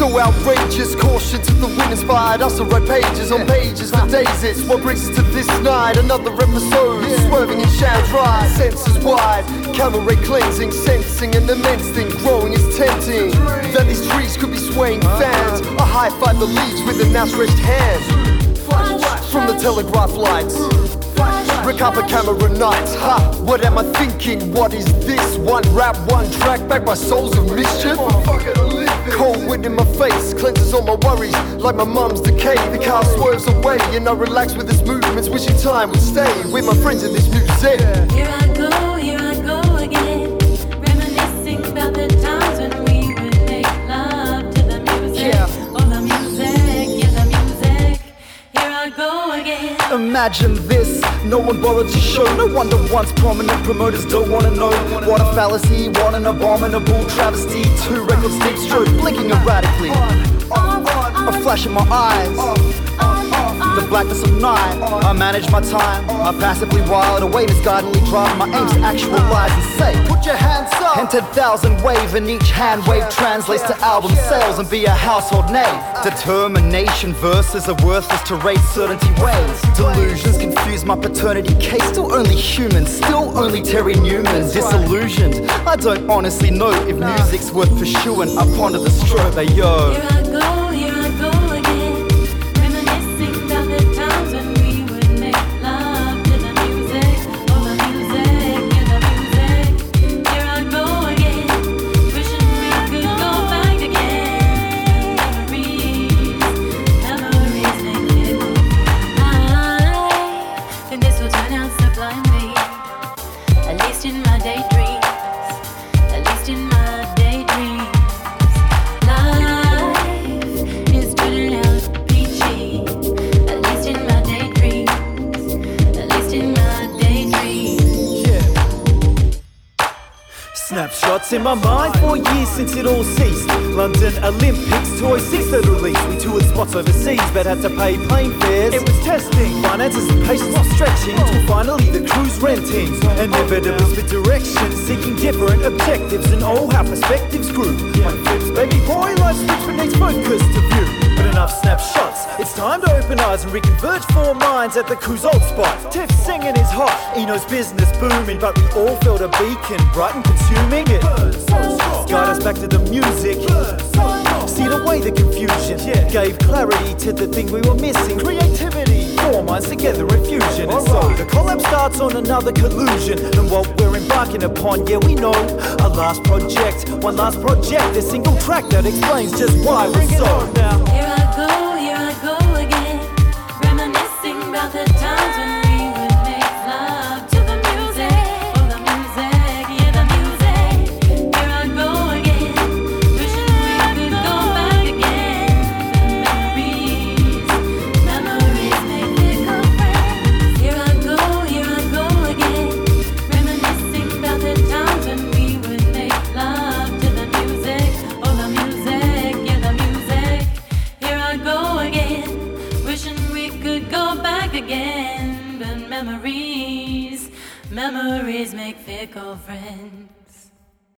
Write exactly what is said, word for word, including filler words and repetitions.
so outrageous. Caution to the wind inspired us to write pages on pages for days. It's what brings us to this night. Another episode, swerving in shadow dry. Senses wide, camera ray cleansing, sensing an immense thing growing is tempting. That these trees could be swaying fans. I high-five the leaves with an outstretched hand. From the telegraph lights, Recapa camera nights. Ha! What am I thinking? What is this? One rap, one track, back by souls of mischief. Cold wind in my face, cleanses all my worries like my mum's decay. The car swerves away and I relax with its movements, wishing time would stay with my friends in this museum. Here I go, here I go again, reminiscing about the times when we would make love to the music. Yeah. Oh, the music, yeah, the music. Here I go again. Imagine this, no one bothered to show. No wonder once prominent promoters don't wanna know. What a fallacy, what an abominable travesty. Two records deep stroke, blinking erratically. A flash in my eyes, the blackness of night. I manage my time, I passively wild away, misguidedly drive my aims to actualize and say, put your hands up. And ten thousand wave, and each hand wave translates to album sales and be a household name. Determination versus a worthless to rate certainty ways. Delusions confuse my paternity case. Still only human, still only Terry Newman. Disillusioned, I don't honestly know if music's worth pursuing. I ponder the strobe, hey, yo. Here I go, here I go again, reminiscing about the times when we would make love to the music. Oh, the music, yeah, the music. Here I go again, wishing we could go back again. Memories, memories make me go. I think this will turn out sublimely, at least in my daydreams, at least in my daydreams. Life is turning out peachy, at least in my daydreams, at least in my daydreams. Yeah. Snapshots in my mind, four years since it all ceased. London Olympics, Toy six that released. We toured spots overseas, but had to pay plane fares. It was testing, finances and patience was stretching, till finally the cruise renting. Inevitably split direction, seeking different objectives, and oh how perspectives grew. One flips, baby boy, life switch but needs focus to view. But enough snapshots, it's time to open eyes and reconverge four minds at the cruise old spot. Tiff singing is hot, Eno's business booming, but we all felt a beacon, bright and consuming it. Guide us back to the music, steered away the confusion, gave clarity to the thing we were missing, creativity, four minds together in fusion. And so the collab starts on another collusion, and what we're embarking upon, yeah we know, our last project, one last project, a single track that explains just why we're so. Now Here I go, here I go again, reminiscing about the times when we would make love to the music. Oh, the music, yeah, the music. Here I go again, wishing we could go back again. Memories, memories make fickle friends. Here I go, here I go again, reminiscing about the times when we would make love to the music. Oh, the music, yeah, the music. Here I go again, wishing we could go back again. But memories, memories make fickle friends.